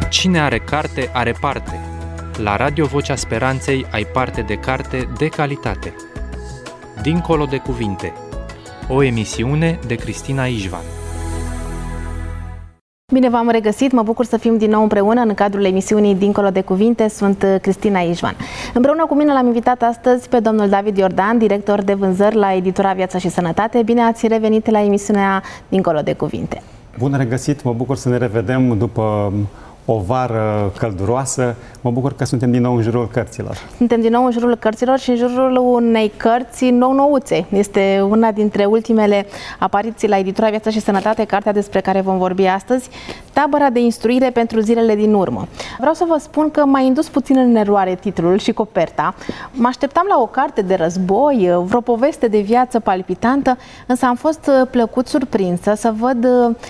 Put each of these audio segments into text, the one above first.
Cine are carte, are parte. La Radio Vocea Speranței ai parte de carte de calitate. Dincolo de cuvinte. O emisiune de Cristina Ișvan. Bine v-am regăsit, mă bucur să fim din nou împreună în cadrul emisiunii Dincolo de Cuvinte. Sunt Cristina Ișvan. Împreună cu mine l-am invitat astăzi pe domnul David Iordan, director de vânzări la editura Viața și Sănătate. Bine ați revenit la emisiunea Dincolo de Cuvinte. Bun regăsit, mă bucur să ne revedem după o vară călduroasă. Mă bucur că suntem din nou în jurul cărților. Suntem din nou în jurul cărților și în jurul unei cărți nou-nouțe. Este una dintre ultimele apariții la editura Viața și Sănătate, cartea despre care vom vorbi astăzi, Tabăra de instruire pentru zilele din urmă. Vreau să vă spun că m-a indus puțin în eroare titlul și coperta. Mă așteptam la o carte de război, vreo poveste de viață palpitantă, însă am fost plăcut surprinsă să văd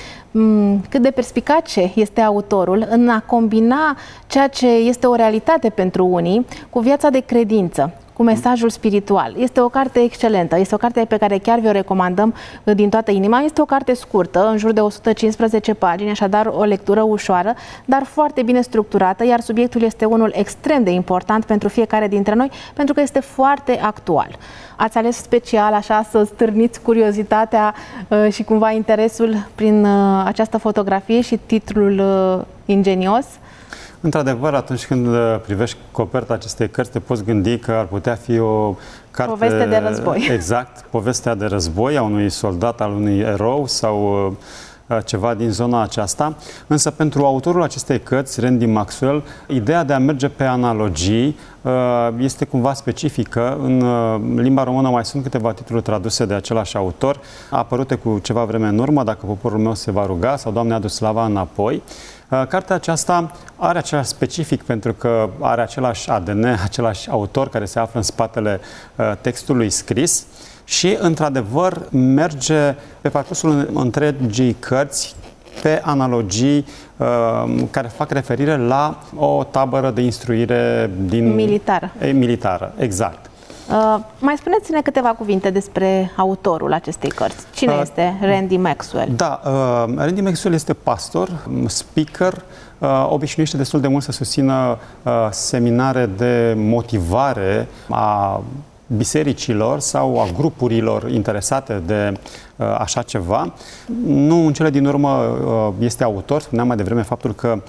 cât de perspicace este autorul în a combina ceea ce este o realitate pentru unii cu viața de credință, cu mesajul spiritual. Este o carte excelentă, este o carte pe care chiar vi-o recomandăm din toată inima. Este o carte scurtă, în jur de 115 pagini, așadar o lectură ușoară, dar foarte bine structurată, iar subiectul este unul extrem de important pentru fiecare dintre noi, pentru că este foarte actual. Ați ales special așa să stârniți curiozitatea și cumva interesul prin această fotografie și titlul ingenios? Într-adevăr, atunci când privești coperta acestei cărți, te poți gândi că ar putea fi o carte... Poveste de război. Exact, povestea de război a unui soldat, al unui erou sau ceva din zona aceasta. Însă pentru autorul acestei cărți, Randy Maxwell, ideea de a merge pe analogii este cumva specifică. În limba română mai sunt câteva titluri traduse de același autor, apărute cu ceva vreme în urmă, Dacă poporul meu se va ruga sau Doamne, adu slava înapoi. Cartea aceasta are același specific pentru că are același ADN, același autor care se află în spatele textului scris și, într-adevăr, merge pe parcursul întregii cărți pe analogii care fac referire la o tabără de instruire din... Militară, exact. Mai spuneți-ne câteva cuvinte despre autorul acestei cărți. Cine este Randy Maxwell? Da, Randy Maxwell este pastor, speaker, obișnuiește destul de mult să susțină seminare de motivare a bisericilor sau a grupurilor interesate de așa ceva. Nu în cele din urmă este autor, spuneam mai devreme faptul că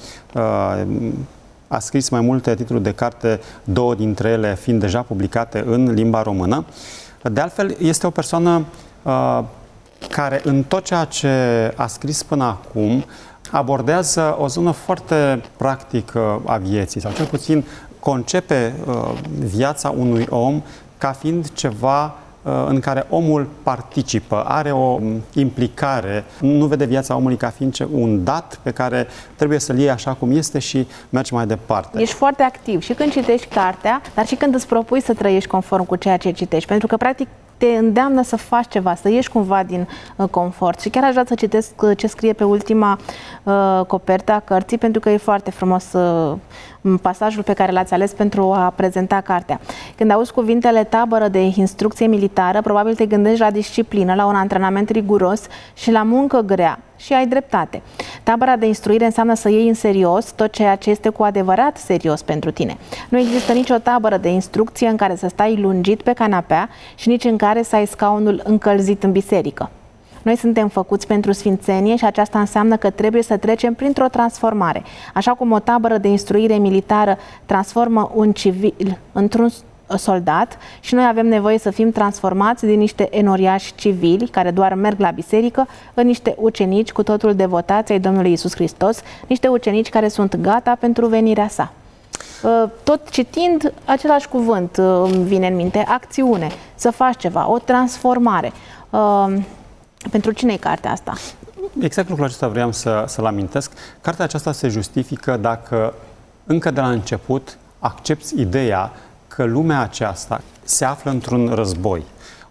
a scris mai multe titluri de carte, două dintre ele fiind deja publicate în limba română. De altfel, este o persoană care în tot ceea ce a scris până acum abordează o zonă foarte practică a vieții, sau cel puțin concepe viața unui om ca fiind ceva în care omul participă, are o implicare, nu vede viața omului ca fiind un dat pe care trebuie să-l iei așa cum este și mergi mai departe. Ești foarte activ și când citești cartea, dar și când îți propui să trăiești conform cu ceea ce citești, pentru că practic te îndeamnă să faci ceva, să ieși cumva din confort. Și chiar aș vrea să citesc ce scrie pe ultima copertă a cărții, pentru că e foarte frumos pasajul pe care l-ați ales pentru a prezenta cartea. Când auzi cuvintele tabără de instrucție militară, probabil te gândești la disciplină, la un antrenament riguros și la muncă grea. Și ai dreptate. Tabăra de instruire înseamnă să iei în serios tot ceea ce este cu adevărat serios pentru tine. Nu există nicio tabără de instrucție în care să stai lungit pe canapea și nici în care să ai scaunul încălzit în biserică. Noi suntem făcuți pentru sfințenie și aceasta înseamnă că trebuie să trecem printr-o transformare. Așa cum o tabără de instruire militară transformă un civil într-un soldat, și noi avem nevoie să fim transformați din niște enoriași civili care doar merg la biserică în niște ucenici cu totul devotați ai Domnului Iisus Hristos, niște ucenici care sunt gata pentru venirea sa. Tot citind același cuvânt îmi vine în minte, acțiune, să faci ceva, o transformare. Pentru cine e cartea asta? Exact lucrul acesta vreau să-l amintesc. Cartea aceasta se justifică dacă încă de la început accepți ideea că lumea aceasta se află într-un război.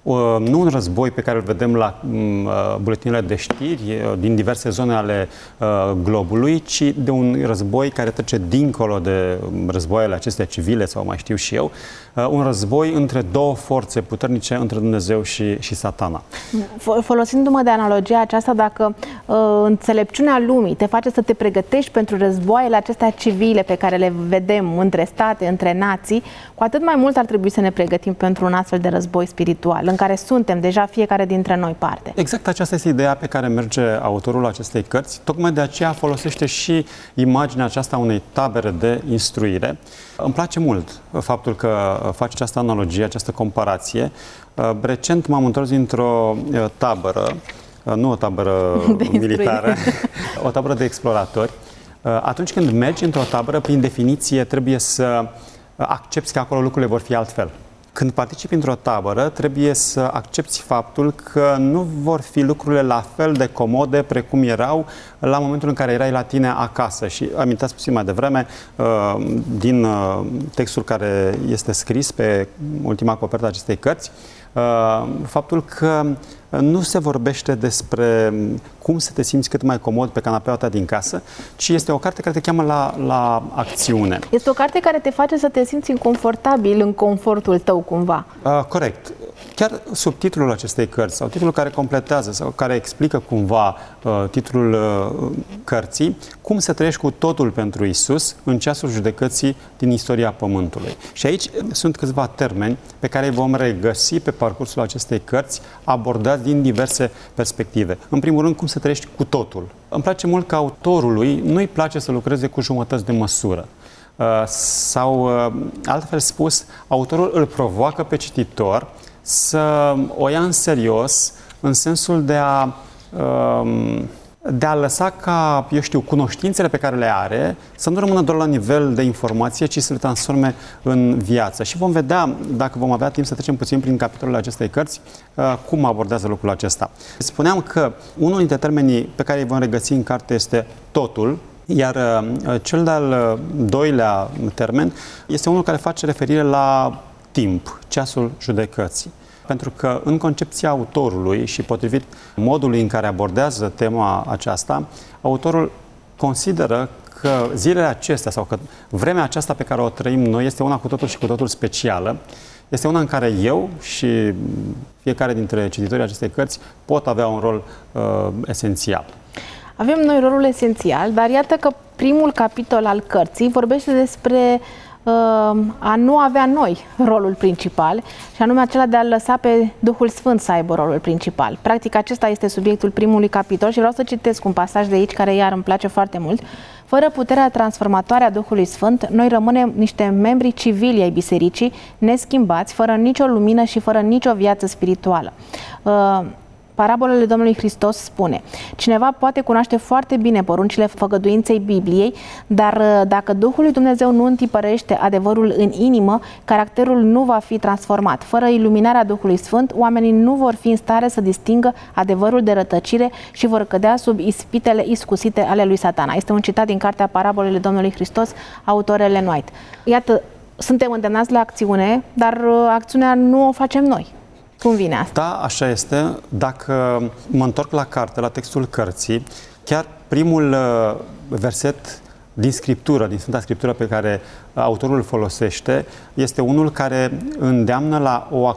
nu un război pe care îl vedem la buletinele de știri din diverse zone ale globului, ci de un război care trece dincolo de războaiele acestea civile sau mai știu și eu, un război între două forțe puternice, între Dumnezeu și Satana. Folosindu-mă de analogia aceasta, dacă înțelepciunea lumii te face să te pregătești pentru războaiele acestea civile pe care le vedem între state, între nații, cu atât mai mult ar trebui să ne pregătim pentru un astfel de război spiritual, în care suntem deja fiecare dintre noi parte. Exact aceasta este ideea pe care merge autorul acestei cărți. Tocmai de aceea folosește și imaginea aceasta unei tabere de instruire. Îmi place mult faptul că face această analogie, această comparație. Recent m-am întors dintr-o tabără, nu o tabără militară, o tabără de exploratori. Atunci când mergi într-o tabără, prin definiție, trebuie să accepti că acolo lucrurile vor fi altfel. Când participi într-o tabără, trebuie să accepti faptul că nu vor fi lucrurile la fel de comode precum erau la momentul în care erai la tine acasă. Și amintați puțin mai devreme din textul care este scris pe ultima copertă a acestei cărți, faptul că nu se vorbește despre cum să te simți cât mai comod pe canapeaua ta din casă, ci este o carte care te cheamă la acțiune. Este o carte care te face să te simți inconfortabil în confortul tău, cumva. Corect. Chiar subtitlul acestei cărți, sau titlul care completează, sau care explică cumva titlul cărții, cum să trăiești cu totul pentru Isus în ceasul judecății din istoria Pământului. Și aici sunt câțiva termeni pe care îi vom regăsi pe parcursul acestei cărți, abordați din diverse perspective. În primul rând, cum să trăiești cu totul. Îmi place mult că autorului nu-i place să lucreze cu jumătăți de măsură. Sau, altfel spus, autorul îl provoacă pe cititor să o ia în serios, în sensul de a lăsa ca, eu știu, cunoștințele pe care le are să nu rămână doar la nivel de informație, ci să le transforme în viață. Și vom vedea, dacă vom avea timp să trecem puțin prin capitolele acestei cărți, cum abordează lucrul acesta. Spuneam că unul dintre termenii pe care îi vom regăsi în carte este totul, iar cel de-al doilea termen este unul care face referire la timp, ceasul judecății. Pentru că în concepția autorului și potrivit modului în care abordează tema aceasta, autorul consideră că zilele acestea sau că vremea aceasta pe care o trăim noi este una cu totul și cu totul specială. Este una în care eu și fiecare dintre cititorii acestei cărți pot avea un rol esențial. Avem noi rolul esențial, dar iată că primul capitol al cărții vorbește despre a nu avea noi rolul principal, și anume acela de a lăsa pe Duhul Sfânt să aibă rolul principal. Practic, acesta este subiectul primului capitol și vreau să citesc un pasaj de aici care iar îmi place foarte mult. Fără puterea transformatoare a Duhului Sfânt, noi rămânem niște membri civili ai bisericii, neschimbați, fără nicio lumină și fără nicio viață spirituală. Parabolele Domnului Hristos spune: cineva poate cunoaște foarte bine poruncile făgăduinței Bibliei, dar dacă Duhul lui Dumnezeu nu întipărește adevărul în inimă, caracterul nu va fi transformat. Fără iluminarea Duhului Sfânt, oamenii nu vor fi în stare să distingă adevărul de rătăcire și vor cădea sub ispitele iscusite ale lui Satana. Este un citat din cartea Parabolele Domnului Hristos, autor Ellen White. Iată, suntem îndemnați la acțiune, dar acțiunea nu o facem noi. Cum vine asta? Da, așa este. Dacă mă întorc la carte, la textul cărții, chiar primul verset din Scriptură, din Sfânta Scriptură pe care autorul îl folosește, este unul care îndeamnă la o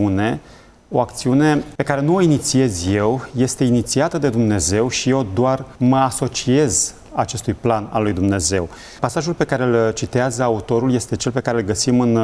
acțiune pe care nu o inițiez eu, este inițiată de Dumnezeu și eu doar mă asociez acestui plan al lui Dumnezeu. Pasajul pe care îl citează autorul este cel pe care îl găsim în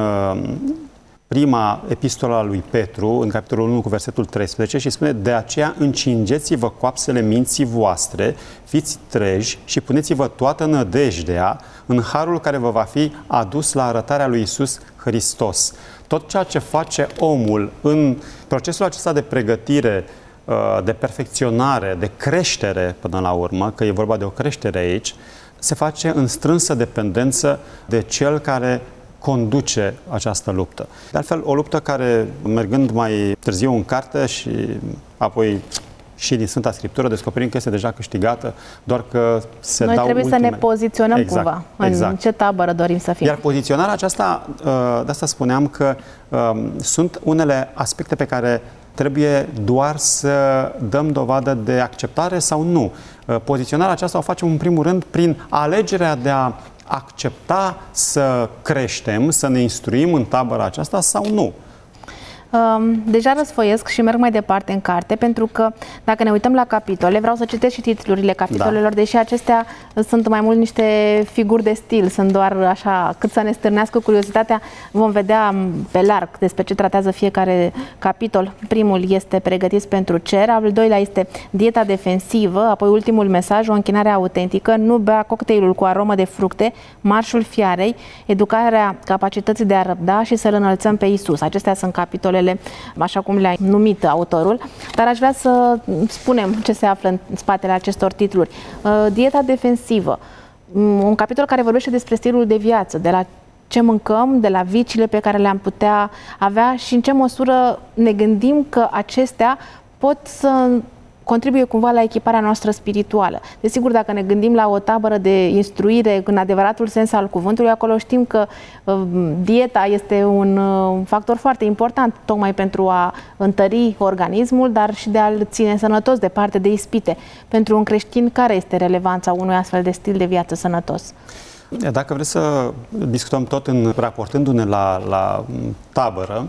prima epistola a lui Petru, în capitolul 1 cu versetul 13, și spune: de aceea încingeți-vă coapsele minții voastre, fiți treji și puneți-vă toată nădejdea în harul care vă va fi adus la arătarea lui Iisus Hristos. Tot ceea ce face omul în procesul acesta de pregătire, de perfecționare, de creștere până la urmă, că e vorba de o creștere aici, se face în strânsă dependență de cel care conduce această luptă. De altfel, o luptă care, mergând mai târziu în carte și apoi și din Sfânta Scriptură, descoperim că este deja câștigată, doar că se Noi dau trebuie ultime. să ne poziționăm cumva. În ce tabără dorim să fim. Iar poziționarea aceasta, de asta spuneam că sunt unele aspecte pe care Trebuie doar să dăm dovadă de acceptare sau nu. Poziționarea aceasta o facem în primul rând prin alegerea de a accepta să creștem, să ne instruim în tabăra aceasta sau nu. Deja răsfoiesc și merg mai departe în carte, pentru că dacă ne uităm la capitole, vreau să citesc și titlurile capitolelor, deși acestea sunt mai mult niște figuri de stil, sunt doar așa, cât să ne stârnească curiozitatea. Vom vedea pe larg despre ce tratează fiecare capitol. Primul este Pregătiți pentru cer, al doilea este Dieta defensivă, apoi ultimul mesaj, o închinare autentică, Nu bea cocktailul cu aromă de fructe, Marșul fiarei, Educarea capacității de a răbda și Să-L înălțăm pe Iisus. Acestea sunt capitolele așa cum le-a numit autorul, dar aș vrea să spunem ce se află în spatele acestor titluri. Dieta defensivă, un capitol care vorbește despre stilul de viață, de la ce mâncăm, de la viciile pe care le-am putea avea și în ce măsură ne gândim că acestea pot să contribuie cumva la echiparea noastră spirituală. Desigur, dacă ne gândim la o tabără de instruire în adevăratul sens al cuvântului, acolo știm că dieta este un factor foarte important, tocmai pentru a întări organismul, dar și de a-l ține sănătos, departe de ispite. Pentru un creștin, care este relevanța unui astfel de stil de viață sănătos? Dacă vreți să discutăm tot raportându-ne la tabără,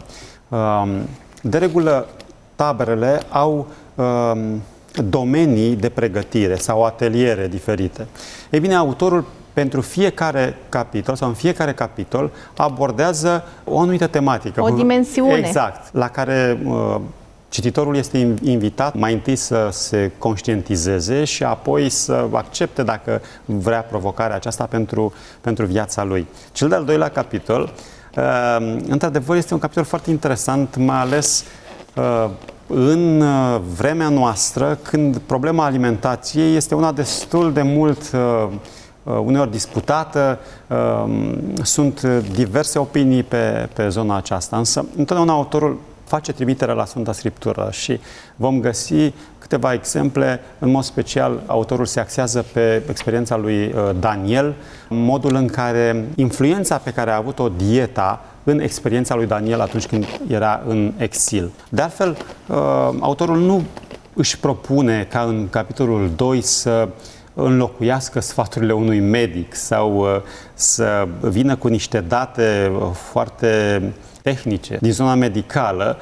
de regulă taberele au domenii de pregătire sau ateliere diferite. Ei bine, autorul pentru fiecare capitol sau în fiecare capitol abordează o anumită tematică. O dimensiune. Exact, la care cititorul este invitat mai întâi să se conștientizeze și apoi să accepte dacă vrea provocarea aceasta pentru viața lui. Cel de-al doilea capitol, într-adevăr, este un capitol foarte interesant, mai ales în vremea noastră, când problema alimentației este una destul de mult uneori disputată, sunt diverse opinii pe zona aceasta, însă întotdeauna autorul face trimitere la Sfânta Scriptură și vom găsi câteva exemple. În mod special, autorul se axează pe experiența lui Daniel, modul în care influența pe care a avut-o dieta în experiența lui Daniel atunci când era în exil. De altfel, autorul nu își propune ca în capitolul 2 să înlocuiască sfaturile unui medic sau să vină cu niște date foarte tehnice din zona medicală,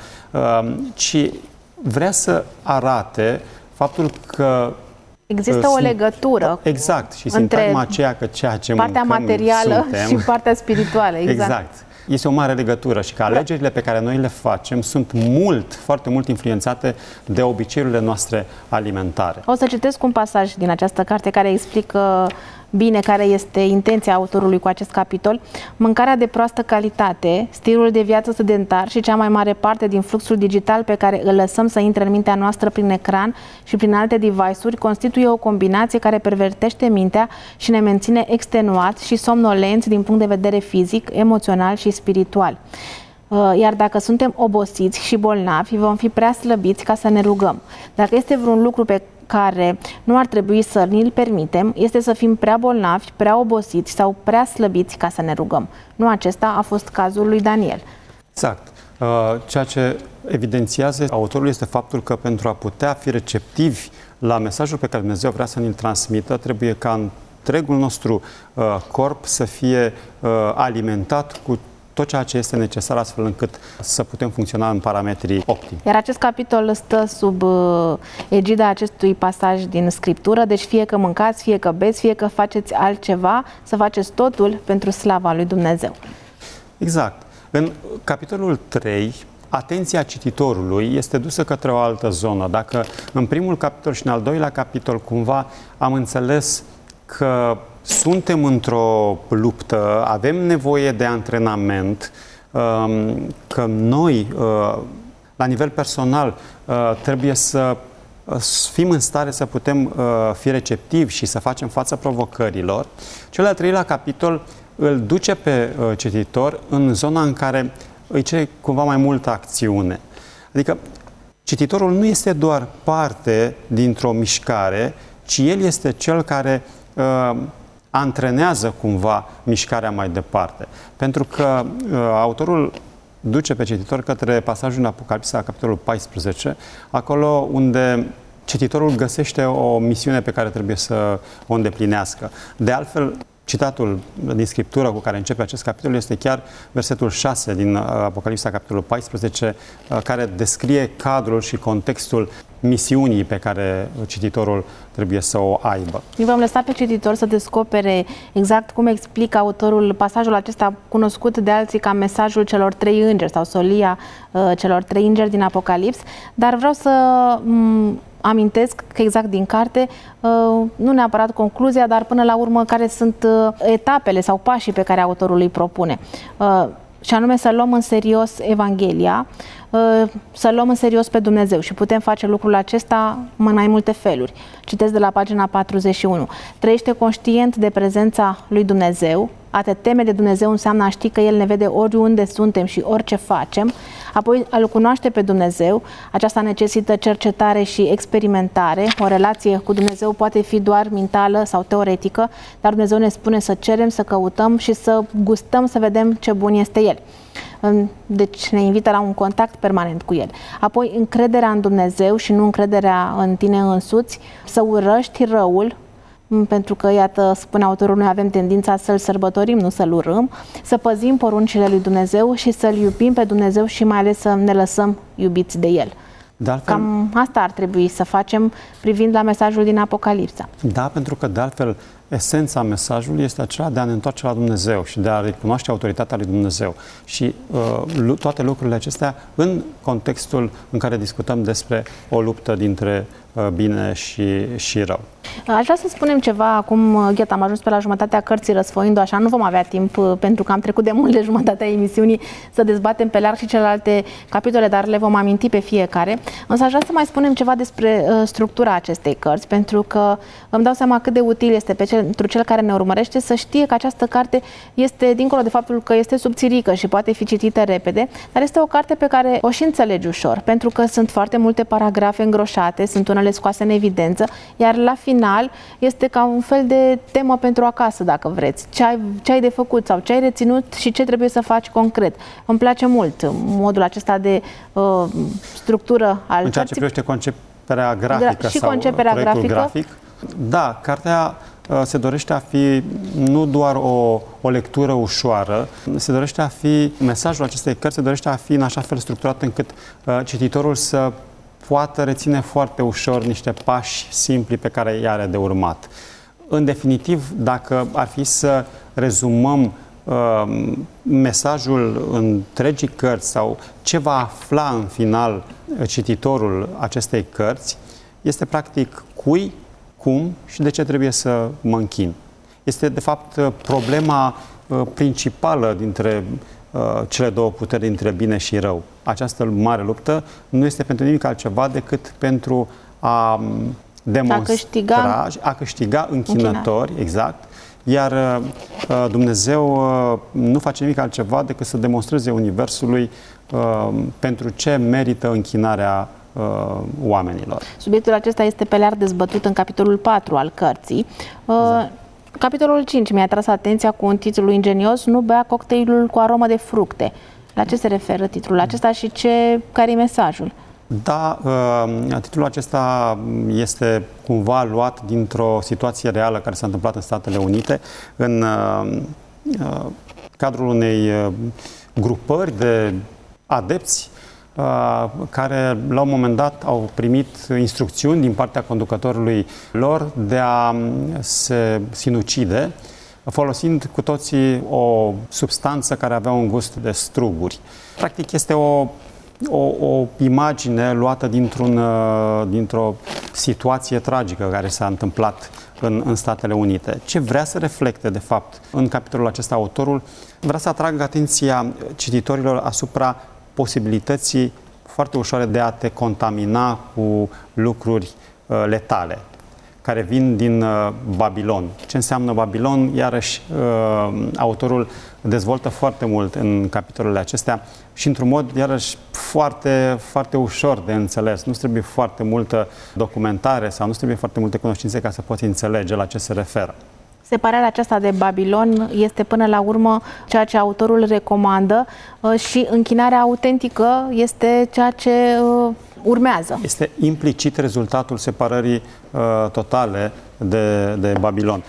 ci vrea să arate faptul că există o legătură exact, și simțim aceea că ceea ce partea mâncăm, materială suntem, și partea spirituală. Exact. Este o mare legătură și că alegerile pe care noi le facem sunt foarte mult influențate de obiceiurile noastre alimentare. O să citesc un pasaj din această carte care explică bine care este intenția autorului cu acest capitol. Mâncarea de proastă calitate, stilul de viață sedentar și cea mai mare parte din fluxul digital pe care îl lăsăm să intre în mintea noastră prin ecran și prin alte device-uri constituie o combinație care pervertește mintea și ne menține extenuați și somnolenți din punct de vedere fizic, emoțional și spiritual. Iar dacă suntem obosiți și bolnavi, vom fi prea slăbiți ca să ne rugăm. Dacă este vreun lucru pe care nu ar trebui să ni-l permitem, este să fim prea bolnavi, prea obosiți sau prea slăbiți ca să ne rugăm. Nu acesta a fost cazul lui Daniel. Exact. Ceea ce evidențiază autorul este faptul că pentru a putea fi receptivi la mesajul pe care Dumnezeu vrea să ne-l transmită, trebuie ca întregul nostru corp să fie alimentat cu tot ceea ce este necesar astfel încât să putem funcționa în parametrii optimi. Iar acest capitol stă sub egida acestui pasaj din Scriptură, deci fie că mâncați, fie că beți, fie că faceți altceva, să faceți totul pentru slava lui Dumnezeu. Exact. În capitolul 3, atenția cititorului este dusă către o altă zonă. Dacă în primul capitol și în al doilea capitol cumva am înțeles că suntem într-o luptă, avem nevoie de antrenament, că noi, la nivel personal, trebuie să fim în stare să putem fi receptivi și să facem față provocărilor. Cel de-al treilea capitol îl duce pe cititor în zona în care îi cere cumva mai multă acțiune. Adică cititorul nu este doar parte dintr-o mișcare, ci el este cel care antrenează cumva mișcarea mai departe. Pentru că autorul duce pe cititor către pasajul în Apocalipsa, capitolul 14, acolo unde cititorul găsește o misiune pe care trebuie să o îndeplinească. De altfel, citatul din Scriptură cu care începe acest capitol este chiar versetul 6 din Apocalipsa, capitolul 14, care descrie cadrul și contextul misiunii pe care cititorul trebuie să o aibă. Eu v-am lăsat pe cititor să descopere exact cum explică autorul pasajul acesta cunoscut de alții ca mesajul celor 3 îngeri sau solia celor 3 îngeri din Apocalips, dar vreau să amintesc că exact din carte, nu neapărat concluzia, dar până la urmă care sunt etapele sau pașii pe care autorul îi propune. Și anume să luăm în serios Evanghelia, să luăm în serios pe Dumnezeu și putem face lucrul acesta în mai multe feluri. Citesc de la pagina 41. Trăiește conștient de prezența lui Dumnezeu, a te teme de Dumnezeu înseamnă a ști că El ne vede oriunde suntem și orice facem, apoi a-L cunoaște pe Dumnezeu, aceasta necesită cercetare și experimentare, o relație cu Dumnezeu poate fi doar mentală sau teoretică, dar Dumnezeu ne spune să cerem, să căutăm și să gustăm să vedem ce bun este El. Deci ne invită la un contact permanent cu El. Apoi încrederea în Dumnezeu și nu încrederea în tine însuți, să urăști răul, pentru că, iată, spune autorul, noi avem tendința să-L sărbătorim, nu să-L urâm, să păzim poruncile lui Dumnezeu și să-L iubim pe Dumnezeu și mai ales să ne lăsăm iubiți de El. De altfel, cam asta ar trebui să facem privind la mesajul din Apocalipsa. Da, pentru că, de altfel, esența mesajului este acela de a ne întoarce la Dumnezeu și de a recunoaște autoritatea lui Dumnezeu. Și toate lucrurile acestea în contextul în care discutăm despre o luptă dintre bine și rău. Aș vrea să spunem ceva acum, iată, am ajuns pe la jumătatea cărții răsfoindu, așa nu vom avea timp, pentru că am trecut de mult de jumătatea emisiunii, să dezbatem pe larg și celelalte capitole, dar le vom aminti pe fiecare. Însă aș vrea să mai spunem ceva despre structura acestei cărți, pentru că îmi dau seama cât de util este pentru cel care ne urmărește să știe că această carte este, dincolo de faptul că este subțirică și poate fi citită repede, dar este o carte pe care o și înțelegi ușor, pentru că sunt foarte multe paragrafe îngroșate, sunt unele scoase în evidență, iar la final este ca un fel de temă pentru acasă, dacă vreți. Ce ai de făcut sau ce ai reținut și ce trebuie să faci concret. Îmi place mult modul acesta de structură al în ceea ce privește conceperea grafică și sau conceperea grafic. Da, cartea se dorește a fi nu doar o lectură ușoară, se dorește a fi, mesajul acestei cărți se dorește a fi în așa fel structurat încât cititorul să poată reține foarte ușor niște pași simpli pe care i are de urmat. În definitiv, dacă ar fi să rezumăm mesajul întregii cărți sau ce va afla în final cititorul acestei cărți, este practic cui, cum și de ce trebuie să mă închin. Este, de fapt, problema principală dintre cele două puteri, dintre bine și rău. Această mare luptă nu este pentru nimic altceva decât pentru a demonstra, a câștiga închinători, exact, iar Dumnezeu nu face nimic altceva decât să demonstreze Universului pentru ce merită închinarea oamenilor. Subiectul acesta este pe larg dezbătut în capitolul 4 al cărții. Exact. Capitolul 5 mi-a atras atenția cu un titlu ingenios, nu bea cocktailul cu aromă de fructe. La ce se referă titlul acesta și care e mesajul? Da, titlul acesta este cumva luat dintr-o situație reală care s-a întâmplat în Statele Unite, în cadrul unei grupări de adepți care la un moment dat au primit instrucțiuni din partea conducătorului lor de a se sinucide, folosind cu toții o substanță care avea un gust de struguri. Practic este o imagine luată dintr-o situație tragică care s-a întâmplat în Statele Unite. Ce vrea să reflecte, de fapt, în capitolul acesta autorul? Vrea să atragă atenția cititorilor asupra posibilității foarte ușoare de a te contamina cu lucruri letale, care vin din Babilon. Ce înseamnă Babilon? Iarăși, autorul dezvoltă foarte mult în capitolele acestea și într-un mod, iarăși, foarte, foarte ușor de înțeles. Nu trebuie foarte multă documentare sau nu trebuie foarte multe cunoștințe ca să poți înțelege la ce se referă. Separarea aceasta de Babilon este până la urmă ceea ce autorul recomandă și închinarea autentică este ceea ce urmează. Este implicit rezultatul separării totale de Babilon.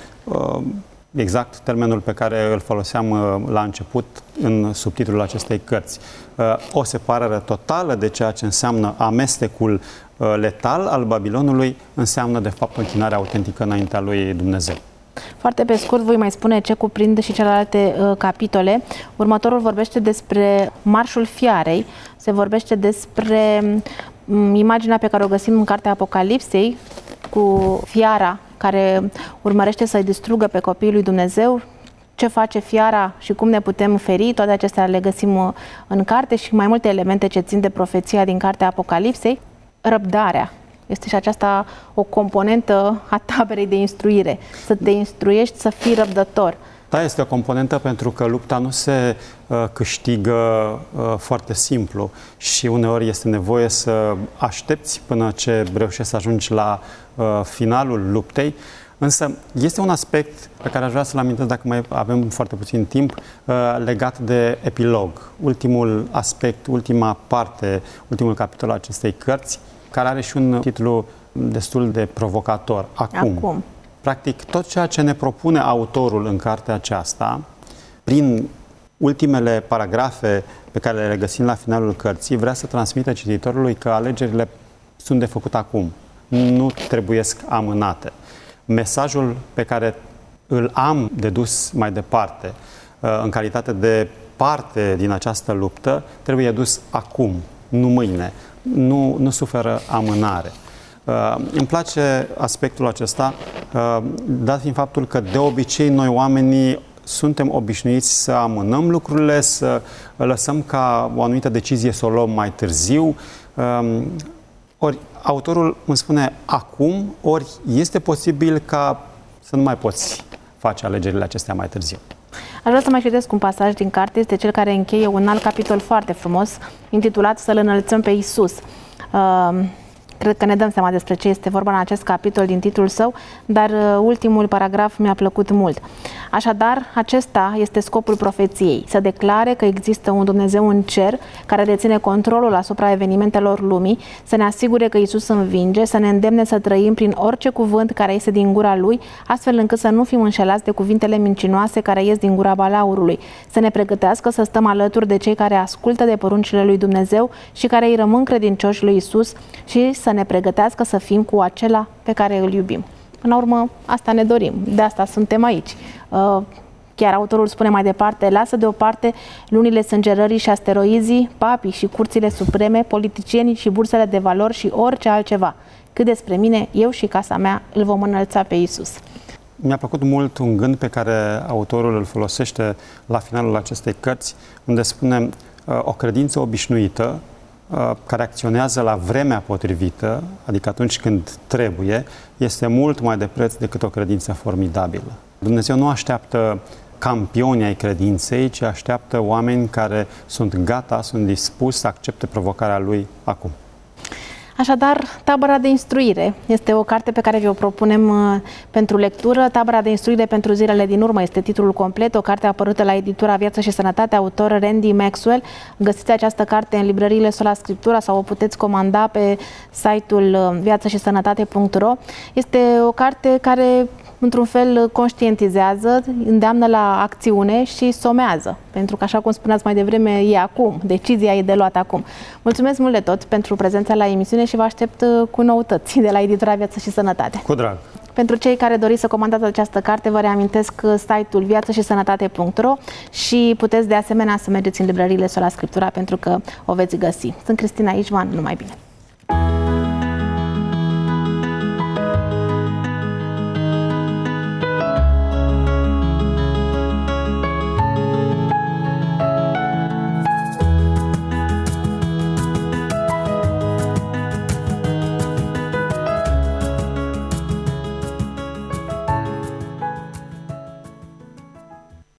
Exact termenul pe care îl foloseam la început în subtitlul acestei cărți. O separare totală de ceea ce înseamnă amestecul letal al Babilonului înseamnă de fapt închinarea autentică înaintea lui Dumnezeu. Foarte pe scurt voi mai spune ce cuprind și celelalte capitole. Următorul vorbește despre marșul fiarei, se vorbește despre imaginea pe care o găsim în cartea Apocalipsei cu fiara care urmărește să-i distrugă pe copiii lui Dumnezeu. Ce face fiara și cum ne putem feri, toate acestea le găsim în carte și mai multe elemente ce țin de profeția din cartea Apocalipsei. Răbdarea este și aceasta o componentă a taberei de instruire. Să te instruiești, să fii răbdător. Da, este o componentă pentru că lupta nu se câștigă foarte simplu și uneori este nevoie să aștepți până ce reușești să ajungi la finalul luptei. Însă este un aspect pe care aș vrea să-l amintesc, dacă mai avem foarte puțin timp, legat de epilog. Ultimul aspect, ultima parte, ultimul capitol al acestei cărți, care are și un titlu destul de provocator. Acum. Practic, tot ceea ce ne propune autorul în cartea aceasta, prin ultimele paragrafe pe care le găsim la finalul cărții, vrea să transmită cititorului că alegerile sunt de făcut acum, nu trebuiesc amânate. Mesajul pe care îl am de dus mai departe, în calitate de parte din această luptă, trebuie dus acum, nu mâine, nu suferă amânare. Îmi place aspectul acesta, dat fiind faptul că de obicei noi oamenii suntem obișnuiți să amânăm lucrurile, să lăsăm ca o anumită decizie să o luăm mai târziu. Ori autorul îmi spune acum, ori este posibil ca să nu mai poți face alegerile acestea mai târziu. Aș vrea să mai citesc un pasaj din carte, este cel care încheie un alt capitol foarte frumos, intitulat Să-L înălțăm pe Iisus. Cred că ne dăm seama despre ce este vorba în acest capitol din titlul său, dar ultimul paragraf mi-a plăcut mult. Așadar, acesta este scopul profeției, să declare că există un Dumnezeu în cer care deține controlul asupra evenimentelor lumii, să ne asigure că Iisus învinge, să ne îndemne să trăim prin orice cuvânt care iese din gura Lui, astfel încât să nu fim înșelați de cuvintele mincinoase care ies din gura balaurului, să ne pregătească să stăm alături de cei care ascultă de poruncile lui Dumnezeu și care îi rămân credincioși lui Iisus și să ne pregătească să fim cu acela pe care îl iubim. Până la urmă, asta ne dorim, de asta suntem aici. Chiar autorul spune mai departe, lasă deoparte lunile sângerării și asteroizii, papii și curțile supreme, politicienii și bursele de valori și orice altceva. Cât despre mine, eu și casa mea îl vom înălța pe Iisus. Mi-a plăcut mult un gând pe care autorul îl folosește la finalul acestei cărți, unde spune o credință obișnuită, care acționează la vremea potrivită, adică atunci când trebuie, este mult mai de preț decât o credință formidabilă. Dumnezeu nu așteaptă campioni ai credinței, ci așteaptă oameni care sunt gata, sunt dispuși să accepte provocarea Lui acum. Așadar, Tabăra de instruire este o carte pe care vi-o propunem pentru lectură. Tabăra de instruire pentru zilele din urmă este titlul complet, o carte apărută la editura Viață și Sănătate, autor Randy Maxwell. Găsiți această carte în librăriile Sola Scriptura sau o puteți comanda pe site-ul viațășisănătate.ro. Este o carte care, într-un fel, conștientizează, îndeamnă la acțiune și somează. Pentru că, așa cum spuneați mai devreme, e acum. Decizia e de luat acum. Mulțumesc mult de tot pentru prezența la emisiune și vă aștept cu noutăți de la editura Viață și Sănătate. Cu drag! Pentru cei care doriți să comandați această carte, vă reamintesc site-ul viațășisănătate.ro și puteți de asemenea să mergeți în librăriile Sola Scriptura pentru că o veți găsi. Sunt Cristina Ișvan, numai bine!